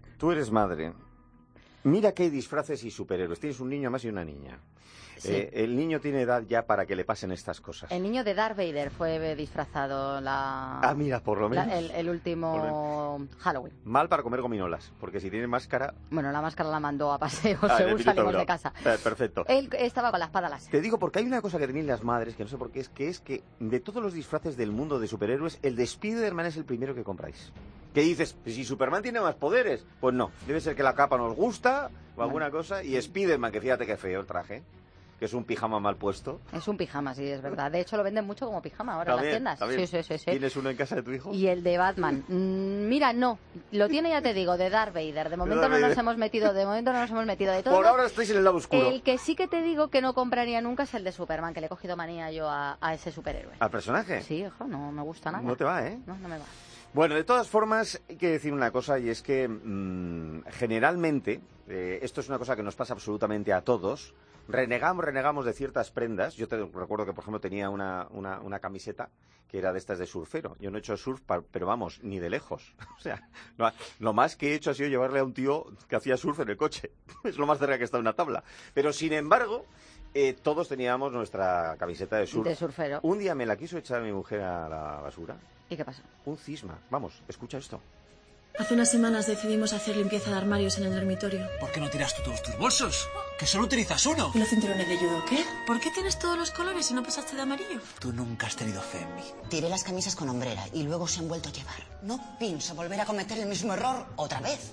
Mira que hay disfraces y superhéroes. Tienes un niño más y una niña. Sí. El niño tiene edad ya para que le pasen estas cosas. El niño de Darth Vader fue disfrazado Mira, por lo menos. el último Halloween. Mal para comer gominolas, porque si tiene máscara... Bueno, la máscara la mandó a paseo en el según minuto salimos uno. de casa. Perfecto. Él estaba con la espada láser. Te digo porque hay una cosa que tenéis las madres, que no sé por qué, es que de todos los disfraces del mundo de superhéroes, el de Spiderman es el primero que compráis. ¿Qué dices? Pues si Superman tiene más poderes. Pues no, debe ser que la capa nos gusta o alguna cosa. Y Spiderman, que fíjate qué feo el traje, que es un pijama mal puesto. Es un pijama, sí, es verdad. De hecho, lo venden mucho como pijama ahora en las tiendas. ¿También? Sí. ¿Tienes uno en casa de tu hijo? Y el de Batman. Mira, no. Lo tiene, ya te digo, de Darth Vader. De momento no nos hemos metido. De todo. Por ahora estáis en el lado oscuro. El que sí que te digo que no compraría nunca es el de Superman, que le he cogido manía yo a ese superhéroe. ¿Al personaje? Sí, hijo, no me gusta nada. No te va, ¿eh? No me va. Bueno, de todas formas, hay que decir una cosa, y es que generalmente, esto es una cosa que nos pasa absolutamente a todos, renegamos de ciertas prendas. Yo te recuerdo que, por ejemplo, tenía una camiseta que era de estas de surfero. Yo no he hecho surf, pero vamos, ni de lejos. O sea, lo más que he hecho ha sido llevarle a un tío que hacía surf en el coche. Es lo más cerca que está una tabla. Pero, sin embargo... todos teníamos nuestra camiseta de surf. De surfero. Un día me la quiso echar mi mujer a la basura. ¿Y qué pasó? Un cisma. Vamos, escucha esto. Hace unas semanas decidimos hacer limpieza de armarios en el dormitorio. ¿Por qué no tiras tú todos tus bolsos? Que solo utilizas uno. ¿Y los cinturones de judo qué? ¿Por qué tienes todos los colores y no pasaste de amarillo? Tú nunca has tenido fe en mí. Tiré las camisas con hombrera y luego se han vuelto a llevar. No pienso volver a cometer el mismo error otra vez.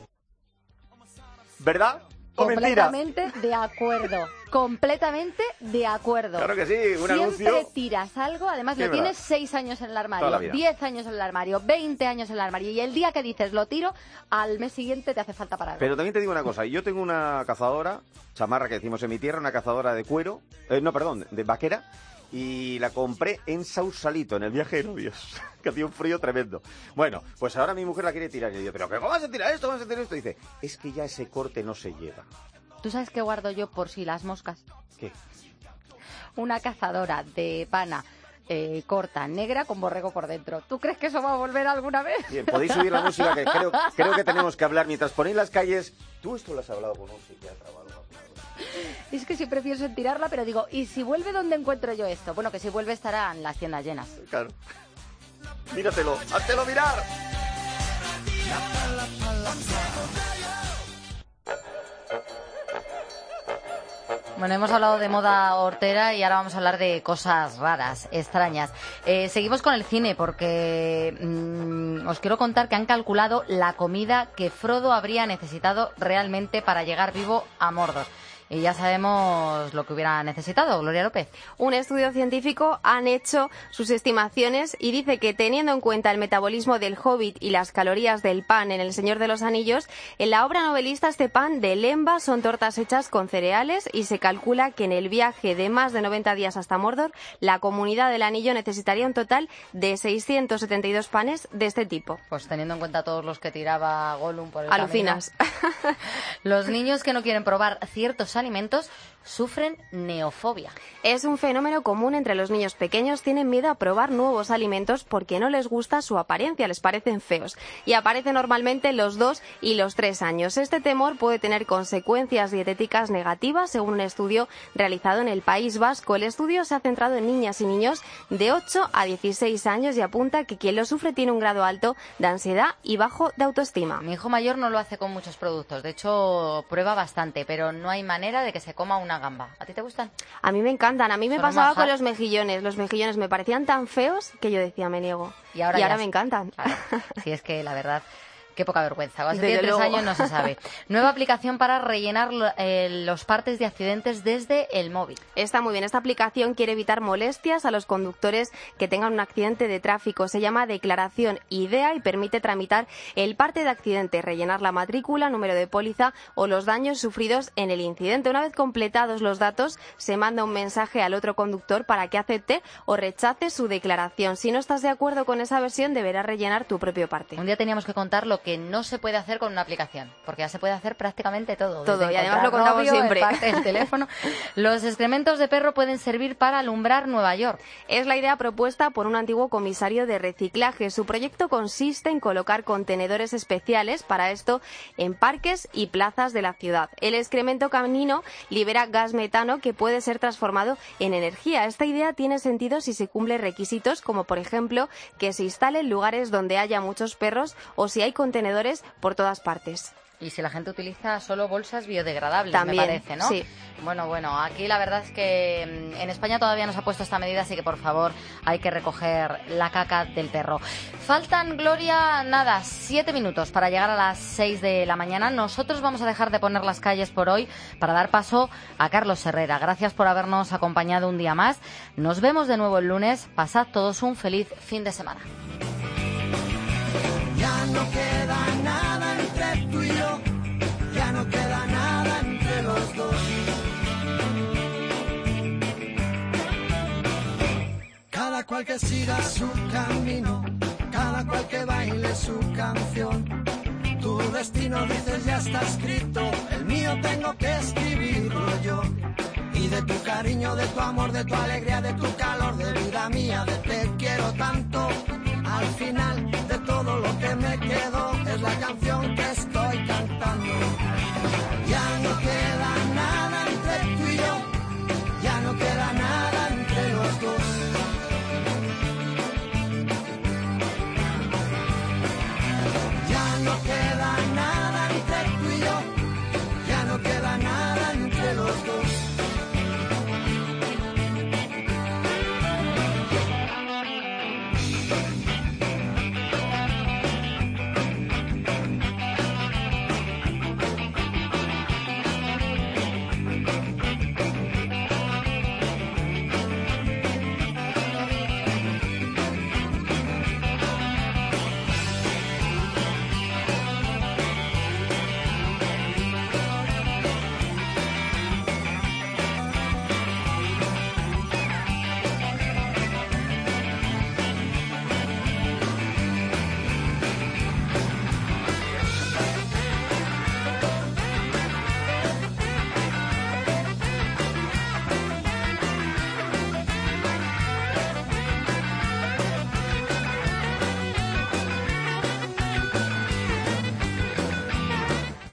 ¿Verdad? ¿O mentira? Completamente de acuerdo. Completamente de acuerdo. Claro que sí, un Siempre anuncio. tiras algo, además Sí, lo verdad. tienes 6 años en el Toda la armario, vida. 10 años en el armario, 20 años en el armario, y el día que dices lo tiro, al mes siguiente te hace falta para algo. Pero también te digo una cosa. Yo tengo una cazadora, chamarra que decimos en mi tierra, una cazadora de cuero, de vaquera, y la compré en Sausalito, en el viaje de novios, que hacía un frío tremendo. Bueno, pues ahora mi mujer la quiere tirar, y yo digo, ¿pero cómo vas a tirar esto? ¿Cómo vas a tirar esto? Y dice, es que ya ese corte no se lleva. ¿Tú sabes qué guardo yo por si las moscas? ¿Qué? Una cazadora de pana corta, negra, con borrego por dentro. ¿Tú crees que eso va a volver alguna vez? Bien, podéis subir la música, que creo que tenemos que hablar mientras ponéis las calles. Tú esto lo has hablado con un psiquiatra o algo. Es que siempre pienso en tirarla, pero digo, ¿y si vuelve dónde encuentro yo esto? Bueno, que si vuelve estarán las tiendas llenas. Claro. Míratelo, háztelo mirar. Bueno, hemos hablado de moda hortera y ahora vamos a hablar de cosas raras, extrañas. Seguimos con el cine porque os quiero contar que han calculado la comida que Frodo habría necesitado realmente para llegar vivo a Mordor. Y ya sabemos lo que hubiera necesitado, Gloria López. Un estudio científico han hecho sus estimaciones y dice que teniendo en cuenta el metabolismo del Hobbit y las calorías del pan en El Señor de los Anillos, en la obra novelista este pan de Lemba son tortas hechas con cereales y se calcula que en el viaje de más de 90 días hasta Mordor, la comunidad del Anillo necesitaría un total de 672 panes de este tipo. Pues teniendo en cuenta todos los que tiraba Gollum por el Alucinas. camino. Los niños que no quieren probar ciertos alimentos sufren neofobia. Es un fenómeno común entre los niños pequeños. Tienen miedo a probar nuevos alimentos porque no les gusta su apariencia, les parecen feos. Y aparece normalmente los 2 y los 3 años. Este temor puede tener consecuencias dietéticas negativas, según un estudio realizado en el País Vasco. El estudio se ha centrado en niñas y niños de 8 a 16 años y apunta que quien lo sufre tiene un grado alto de ansiedad y bajo de autoestima. Mi hijo mayor no lo hace con muchos productos. De hecho, prueba bastante, pero no hay manera de que se coma una gamba. ¿A ti te gustan? A mí me encantan. A mí me Son pasaba manjar. con los mejillones. Los mejillones me parecían tan feos que yo decía, me niego. Y ahora me encantan. Claro. Sí, es que la verdad... Qué poca vergüenza. Hace Desde 3 luego. años no se sabe. Nueva aplicación para rellenar los partes de accidentes desde el móvil. Está muy bien. Esta aplicación quiere evitar molestias a los conductores que tengan un accidente de tráfico. Se llama Declaración IDEA y permite tramitar el parte de accidente, rellenar la matrícula, número de póliza o los daños sufridos en el incidente. Una vez completados los datos, se manda un mensaje al otro conductor para que acepte o rechace su declaración. Si no estás de acuerdo con esa versión, deberás rellenar tu propio parte. Un día teníamos que contar lo que no se puede hacer con una aplicación, porque ya se puede hacer prácticamente todo. Todo, Desde y además lo encontrar contamos novio, siempre. el parte del teléfono. Los excrementos de perro pueden servir para alumbrar Nueva York. Es la idea propuesta por un antiguo comisario de reciclaje. Su proyecto consiste en colocar contenedores especiales para esto en parques y plazas de la ciudad. El excremento canino libera gas metano que puede ser transformado en energía. Esta idea tiene sentido si se cumplen requisitos como, por ejemplo, que se instale en lugares donde haya muchos perros o si hay contenedores por todas partes. Y si la gente utiliza solo bolsas biodegradables, También, me parece, ¿no? sí. Bueno, aquí la verdad es que en España todavía no se ha puesto esta medida, así que por favor hay que recoger la caca del perro. Faltan, Gloria, 7 minutos para llegar a las 6 de la mañana. Nosotros vamos a dejar de poner las calles por hoy para dar paso a Carlos Herrera. Gracias por habernos acompañado un día más. Nos vemos de nuevo el lunes. Pasad todos un feliz fin de semana. Ya no queda nada entre tú y yo, ya no queda nada entre los dos. Cada cual que siga su camino, cada cual que baile su canción. Tu destino, dices, ya está escrito, el mío tengo que escribirlo yo. Y de tu cariño, de tu amor, de tu alegría, de tu calor, de vida mía, de te quiero tanto. Al final de todo lo que me quedó es la canción